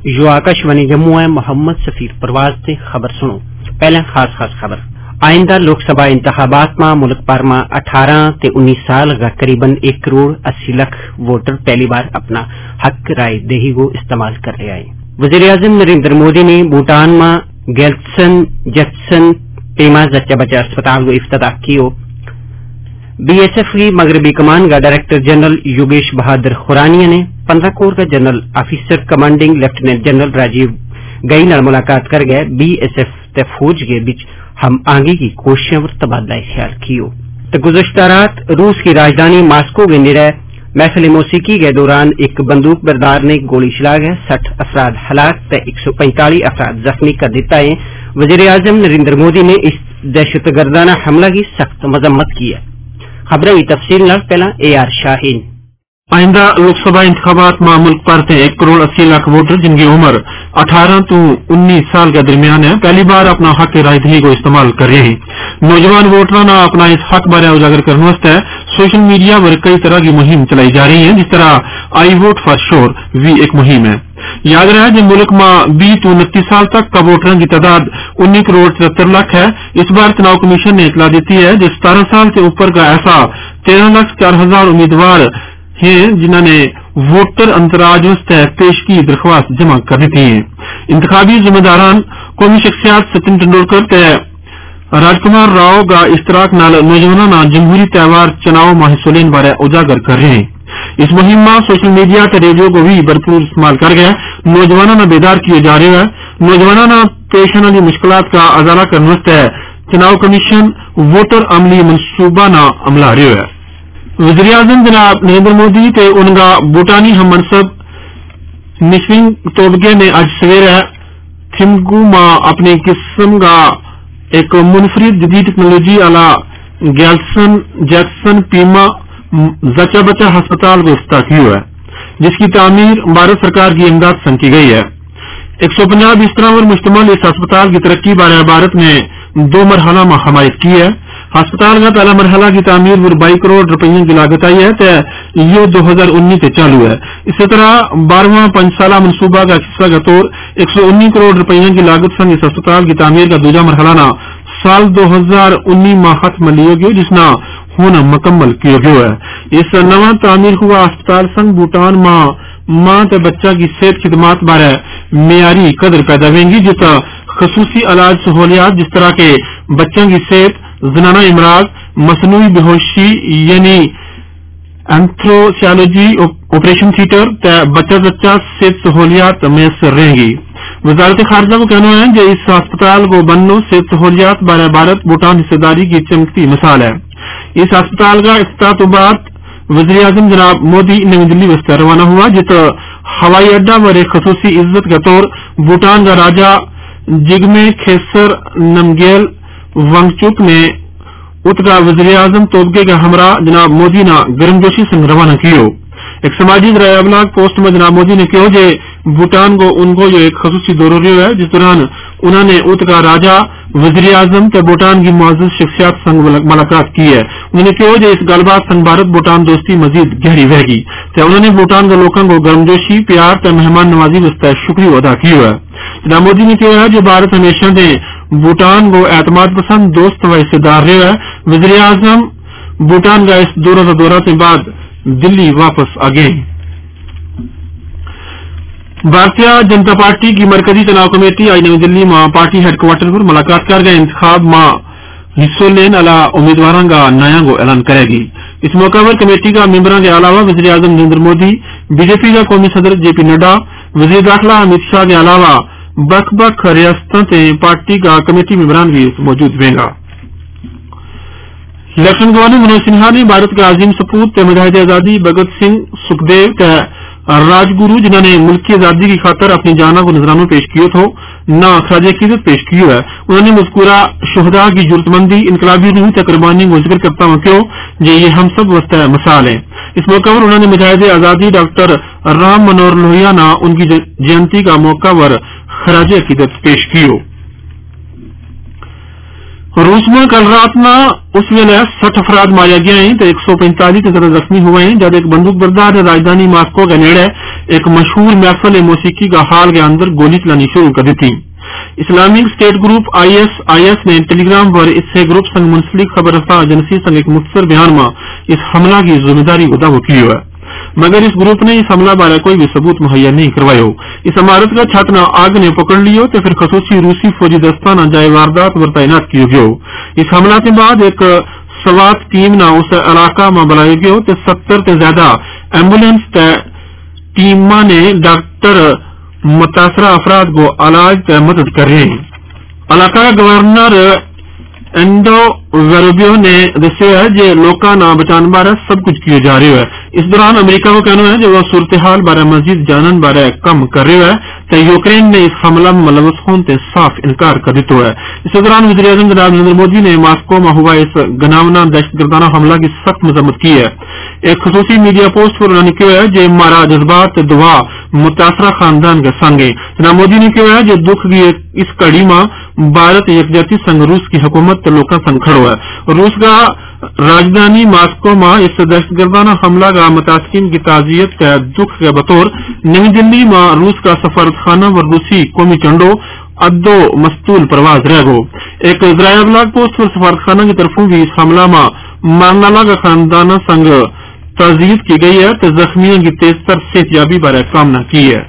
جو آکاشوانی جموں ہے محمد سفیر پرواز تے خبر سنو پہلے خاص خبر آئندہ لوک سبھا انتخابات میں ملک بھر میں 18 تے 19 سال کا قریباً 1 کروڑ 80 لاکھ ووٹر پہلی بار اپنا حق رائے دہی کو استعمال کر رہے ہیں۔ وزیر اعظم نریندر مودی نے بھوٹان میں گیلسن جیکسن پیما زچہ بچہ اسپتال کو افتتاح کیو۔ بی ایس ایف کی مغربی کمان کا ڈائریکٹر جنرل یوگیش بہادر خورانیہ نے 15 کور کا general officer commanding lieutenant general Rajiv Ghai نال ملاقات کر گئے بی ایس ایف تے فوج کے بیچ ہم آگے کی کوششوں پر تبادلہ خیال کیو۔ تو گزشتہ رات روس کی راجدھانی ماسکو کے نیڑے محفل موسیقی کے دوران ایک بندوق بردار نے گولی چلا گیا، 60 افراد ہلاک تے 145 افراد زخمی کر دیتا ہے۔ وزیر اعظم نریندر مودی نے اس دہشت گردانہ حملہ کی سخت مذمت کی ہے۔ خبریں کی تفصیل نال پہلا AR شاہین۔ آئندہ لوک سبھا انتخابات میں ملک بھر سے 1 کروڑ 80 لاکھ ووٹر جن کی عمر 18 تو 19 سال کے درمیان ہے پہلی بار اپنا حق رائے دہی کو استعمال کر رہے ہیں۔ نوجوان ووٹروں نے اپنا اس حق بارے اجاگر کرنے واسطے سوشل میڈیا پر کئی طرح کی مہم چلائی جا رہی ہے، جس طرح آئی ووٹ فار شور بھی ایک مہم ہے۔ یاد رہے کہ ملک میں 20 تو 29 سال تک کا ووٹروں کی تعداد 19 کروڑ 73 لاکھ ہے۔ اس بار چناؤ کمیشن نے اطلاع دیتی ہے جو 17 سال سے اوپر کا ایسا 13 لاکھ 4 ہزار امیدوار ہیں جنہوں نے ووٹر اندراج واسطے پیش کی درخواست جمع کر دی ہیں۔ انتخابی ذمہ داران قومی شخصیات سچن ٹنڈولکر تے راج کمار راؤ کا اشتراک نال نوجوانوں جمہوری تہوار چناؤ میں حصہ لینے بارے اجاگر کر رہے ہیں۔ اس مہم میں سوشل میڈیا تے ریڈیو کو بھی بھرپور استعمال کر گیا نوجوانوں نے بیدار کیے جا رہے ہیں۔ نوجوانوں نے پیش آنے والی مشکلات کا ازالہ کرنے واسطے چناؤ کمیشن ووٹر عملی منصوبہ نہ عملہ رہے ہے۔ وزیر اعظم جناب نریندر مودی تے ان کا بھوٹانی ہم منصب نشوینگ توبگے نے آج سویرے تھمگو میں اپنی قسم کا ایک منفرد جدید ٹیکنالوجی والا گیلسن جیکسن پیما زچہ بچہ ہسپتال کو افتتاح کیا ہے، جس کی تعمیر بھارت سرکار کی امداد سے کی گئی ہے۔ 150 بستروں پر مشتمل اس ہسپتال کی ترقی بارے بھارت نے 2 مرحلہ میں حمایت کی ہے۔ ہسپتال کا پہلا مرحلہ کی تعمیر پر 22 کروڑ روپیے کی لاگت آئی ہے تو یہ 2019 سے چالو ہے۔ اسی طرح 12واں 5 سالہ منصوبہ کا حصہ کے طور 119 کروڑ روپیے کی لاگت سے اس ہسپتال کی تعمیر کا دوسرا مرحلہ نہ سال 2019 میں ختم لیا گیا جس نہ ہونا مکمل کیا گیا ہے۔ اس نواں تعمیر ہوا ہسپتال سنگ بھوٹان ماں تے بچہ کی صحت خدمات بارے معیاری قدر پیدا ہوئیں گی جس خصوصی علاج سہولیات جس طرح کے بچوں کی صحت، زنانہ امراض، مصنوعی بہوشی یعنی اینتھروسیالوجی آپریشن تھیٹر تے بچہ صحت سہولیات میسر رہیں گی۔ وزارت خارجہ کو کہنا ہے کہ اس ہسپتال کو بننے صحت سہولیات بارے بھارت بھوٹان حصہ داری کی چمکتی مثال ہے۔ اس ہسپتال کا افتتاح تو بعد وزیر اعظم جناب مودی نئی دلی واسطے روانہ ہوا جس ہوائی اڈہ پر ایک خصوصی عزت کے طور بھوٹان کا راجا جگمے کھیسر نمگیل وانگچک نے اترا وزیر اعظم توبگے کا ہمراہ جناب مودی نے گرم جوشی سے روانہ کیو۔ ایک سماجی ذرائع ابلاغ پوسٹ میں جناب مودی نے کہا کہ بھوٹان کو ان کو جو ایک خصوصی دورہ رہا ہے جس دوران انہوں نے ات کا راجا وزیر اعظم تے بھوٹان کی معزز شخصیات سنگ ملاقات کی ہے۔ انہوں نے کہا کہ اس گل بات سنگ بھارت بھوٹان دوستی مزید گہری رہے گی تے انہوں نے بھوٹان کے لوگوں کو گرمجوشی پیار تے مہمان نوازی واسطے شکریہ ادا کیا ہے۔ جناب مودی نے کہا ہے کہ بھارت ہمیشہ سے بھوٹان کو اعتماد پسند دوست و حصہ دار رہا ہے۔ وزیر اعظم بھوٹان کا اس دورہ سے بعد دلی واپس آ گئے۔ بھارتیہ جنتا پارٹی کی مرکزی چناؤ کمیٹی آج نئی دلی میں پارٹی ہیڈ کوارٹر پر ملاقات کر گئے انتخاب میں حصہ لینے والا امیدواروں کا نیا کو اعلان کرے گی۔ اس موقع پر کمیٹی کا ممبران کے علاوہ وزیر اعظم Narendra Modi, B J P کا قومی صدر جے پی نڈا، وزیر داخلہ امت شاہ کے علاوہ بخ ریاستوں سے پارٹی کا کمیٹی ممبران بھی موجود ہوئے گا۔ لیفٹیننٹ گورنر منوج سنہا نے بھارت کے عظیم سپوت مجاہد آزادی بھگت سنگھ سکھدیو راج گرو جنہوں نے ملک کی آزادی کی خاطر اپنی جانوں کو نذرانوں پیش کیے تھو نہ خراج عقیدت پیش کی ہے۔ انہوں نے مذکورہ شہداء کی ضرورتمندی انقلابی روح تے قربانی کو ذکر کرتا ہوں کیوں یہ ہم سب واسطے مثال ہے۔ اس موقع پر انہوں نے مجاہد آزادی ڈاکٹر رام منوہر لوہیا نے ان کی جینتی کا موقع پر خراج عقیدت پیش کیو۔ روس میں کل رات نہ اس ویلے 60 افراد مارے گئے ہیں تو 145 سے زیادہ زخمی ہوئے ہیں جب ایک بندوق بردار نے راجدھانی ماسکو کے نیڑے ایک مشہور محفل موسیقی کا ہال کے اندر گولی چلانی شروع کر دی تھی. اسلامک اسٹیٹ گروپ IS نے ٹیلی گرام پر اس سے گروپ سنگ منسلک خبر رساں ایجنسی سنگ ایک مختصر بیان میں اس حملہ کی ذمہ داری دعوی کی ہے، مگر اس گروپ نے اس حملہ بارے کوئی بھی ثبوت مہیا نہیں کروایا. اس عمارت کا چھت نہ آگ نے پکڑ لیو تو پھر خصوصی روسی فوجی دستہ نہ جائے واردات پر تعینات کیے گئے. اس حملہ کے بعد ایک سوات ٹیم نہ اس علاقہ میں بلائی گئے تو 70 سے زیادہ ایمبولینس ٹیم نے ڈاکٹر متاثرہ افراد کو علاج کی مدد کر رہے ہیں. علاقہ کا گورنر اینڈو ویروبیو نے دسیا ہے کہ لوگوں نہ بچان بارے سب کچھ کیے جا رہے ہے. اس دوران امریکہ کو کہنا ہے کہ وہ صورتحال بارے مزید جانن بارے کم کر رہے ہے تو یوکرین نے اس حملہ میں ملوث ہونے سے صاف انکار کر دیتا ہے. اس دوران وزیر اعظم جناب نریندر مودی نے ماسکو میں ہوا اس گناونا دہشت گردانہ حملہ کی سخت مذمت کی ہے. ایک خصوصی میڈیا پوسٹ پر انہوں نے کہا ہے کہ ہمارا جذبات دعا متاثرہ خاندان کے سنگ ہے. جناب مودی نے کہا ہے کہ دکھ کی اس کڑی میں بھارت یکجہتی سنگ روس کی حکومت لوگوں سنگ کھڑو ہے. روس کا راجدھانی ماسکو میں اس دہشت گردانہ حملہ کا متاثرین کی تعزیت کا دکھ کے بطور نئی دلی میں روس کا سفارت خانہ و روسی قومی جھنڈوں ادو مستول پرواز رہ گو. ایک ذرائع ابلاغ پوسٹ پر سفارت خانہ کی طرفوں بھی اس حملہ میں مارنالا کا خاندان سنگ تعزیت کی گئی ہے تو زخمیوں کی تیز تر صحت یابی بارے کامنا کی ہے.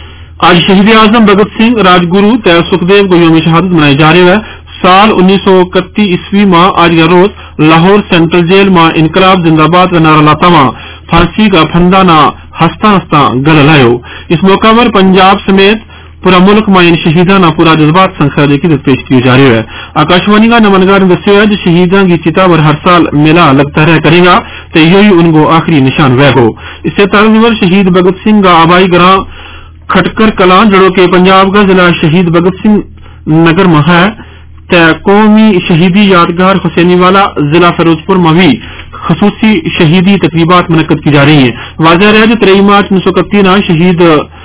آج شہید اعظم بھگت سنگھ راجگرو سکھدیو کو یوم شہادت منائے جا رہے ہیں. سال 1931 عیسوی میں آج کا روز لاہور سینٹرل جیل میں انقلاب زندہ باد کا نعرہ لاتا ہوا پھانسی کا پھندا نہ ہنستا ہنستا گل لائو. اس موقع پر پنجاب سمیت پورا ملک میں ان شہیدان پورا جذبات سنخیرے کی پیش کی جا رہی ہے. آکاشوانی کا نمنگار نے دسیا ہے کہ شہیدان کی چتا پر ہر سال میلہ لگتا رہ کرے گا تو یہی ان کو آخری نشان رہ گو. اس سے تعلق شہید بھگت سنگھ کا آبائی گراں کھٹکر کلاں جڑوں کے پنجاب کا ضلع شہید بھگت سنگھ نگر میں ہے تے قومی شہیدی یادگار حسینی والا ضلع فیروز پور میں بھی خصوصی شہیدی تقریبات منعقد کی جا رہی ہیں. واضح رہے کہ 23 مارچ 1931 شہید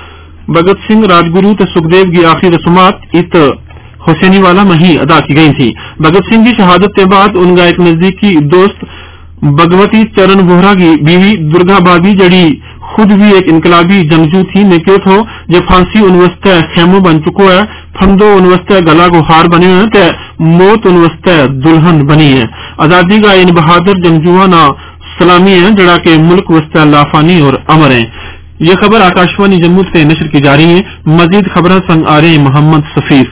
بھگت سنگھ راجگرو تے سکھدیو کی آخری رسومات ات حسینی والا میں ہی ادا کی گئی تھی. بھگت سنگھ کی شہادت کے بعد ان کا ایک نزدیکی دوست بھگوتی چرن ووہرا کی بیوی درگا بابی جڑی خود بھی ایک انقلابی جنگجو تھی نے کیوں تھو جب پھانسی ان وسطے خیموں بن چکو ہے پھندو ان وسطے گلا کو ہار بنے ہوئے تے موت ان وسطے دلہن بنی ہے. آزادی کا ان بہادر جنگجوانا سلامی ہے جڑا کہ ملک وسطے لافانی اور امر ہیں. یہ خبر آکاشوانی جموں سے نشر کی جا رہی ہے. مزید خبریں سنگ آ رہے ہیں محمد سفیر.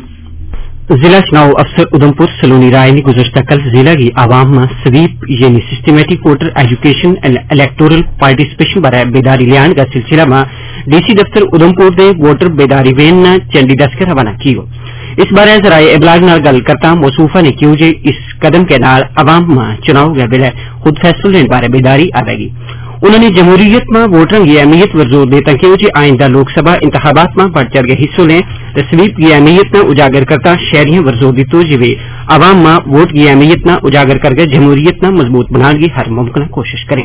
ضلع چناؤ افسر ادھمپور سلونی رائے نے گزشتہ کل ضلع کی عوام میں سویپ یعنی systematic voter education and electoral participation برائے بیداری لیان کا سلسلہ میں ڈی سی دفتر ادھمپور نے ووٹر بیداری وین چنڈی دس کے روانہ کی. اس بارے ذرائع ابلاغ نال گل کرتا موصوفہ نے کیوں جے اس قدم کے نال عوام میں چناؤ کے بلے خود فیصلہ لینے بارے بیداری آئے گی. انہوں نے جمہوریت میں ووٹروں کی اہمیت پر زور دیتا کہ آئندہ لوک سبھا انتخابات میں بڑھ چڑھ کے حصہ لیں تو سویپ کی اہمیت میں اجاگر کرتا شہریوں پر زور دیتو جی عوام میں ووٹ کی اہمیت نہ اجاگر کر کے جمہوریت نہ مضبوط بنانے کی ہر ممکنہ کوشش کریں.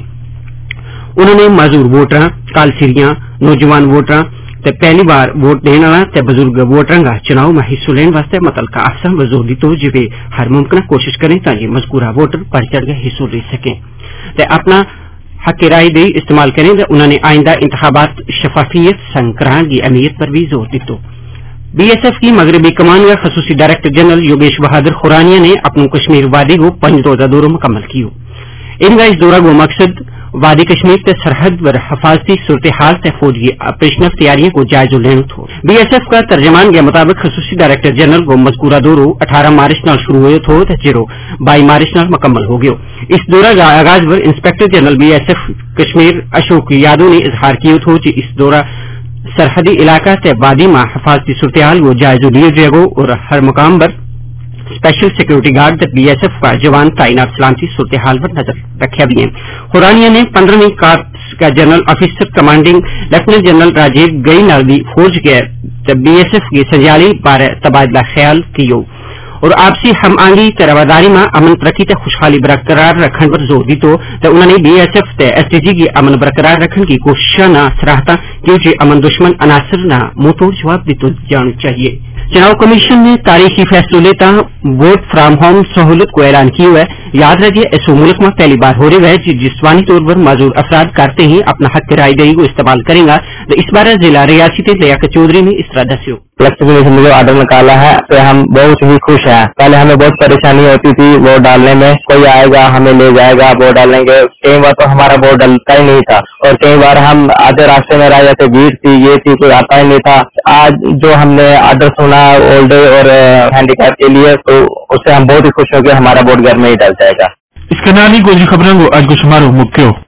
انہوں نے معذور ووٹراں کالسیریاں نوجوان ووٹراں تے پہلی بار ووٹ دینے والا تے بزرگ ووٹراں کا چناؤ میں حصہ لینے واسطے متعلقہ افسر پر زور دیتو جی ہر ممکنہ کوشش کریں تاکہ مذکورہ ووٹر بڑھ چڑھ کے حصہ لے سکیں تے اپنا حق رائے دہی استعمال کریں. انہوں نے آئندہ انتخابات شفافیت سنگران کی اہمیت پر بھی زور دیتو. بی ایس ایف کی مغربی کمان کا خصوصی ڈائریکٹر جنرل یوگیش بہادر خورانیہ نے اپنوں کشمیر وادی کو 5 روزہ دورہ مکمل کیو. ان کا اس دورہ کو مقصد وادی کشمیر تے سرحد پر حفاظتی صورتحال تے فوجی آپریشنل تیاریوں کو جائزہ لینا تھو. بی ایس ایف کا ترجمان کے مطابق خصوصی ڈائریکٹر جنرل کو مذکورہ دورہ 18 مارچ نال شروع ہوئے تھو تے جیرو 22 مارچ نال مکمل ہو گیا. اس دورہ کا آغاز پر inspector general B S F Kashmir Ashok Yadav نے اظہار کیا تھو کہ اس دورہ سرحدی علاقہ تے وادی میں حفاظتی صورتحال کو جائزہ لیے جائے گا اور ہر مقام پر special security guard B S F کا جوان تعینات سلامتی صورتحال پر نظر رکھا بھی ہے. خورانیہ نے 15ویں کارپس کا general officer commanding lieutenant general Rajiv Ghai نالوی فوج کے بی ایس ایف کی سنجالی بارے تبادلہ خیال کیو اور آپسی ہم آہنگی تے رواداری میں امن ترقی تے خوشحالی برقرار رکھنے پر زور دیتو. انہوں نے بی ایس ایف تے ایس ڈی جی کی امن برقرار رکھنے کی کوششاں نہ سراہتا کیونکہ امن دشمن عناصر نہ منہ توڑ جواب دیتو جانا چاہیے. چناؤ کمیشن نے تاریخی فیصلہ لیتا वोट फ्राम होम सहूलत को ऐलान किया है। याद रखिए ऐसा मुल्क में पहली बार हो रहा है कि जिस्मानी तौर पर माजूर अफराद करते ही अपना हक राय दही को इस्तेमाल करेगा। तो इस बार जिला रियासती लियाकत चौधरी ने इस तरह दस्यो। इलेक्शन कमीशन ने जो आर्डर निकाला है तो हम बहुत ही खुश हैं। पहले हमें बहुत परेशानी होती थी वोट डालने में, कोई आएगा हमें ले जाएगा वोट डालेंगे, कई बार तो हमारा वोट डलता ही नहीं था और कई बार हम आधे रास्ते में रह जाते, भीड़ थी ये थी, कोई आता ही नहीं था। आज जो हमने आर्डर सुना ओल्ड और हैंडीकैप के लिए तो उससे हम बहुत ही खुश हो गए, हमारा वोट घर में ही डल जाएगा। इसके नाली गोजी खबरों को आज कुछ मारो मुख्य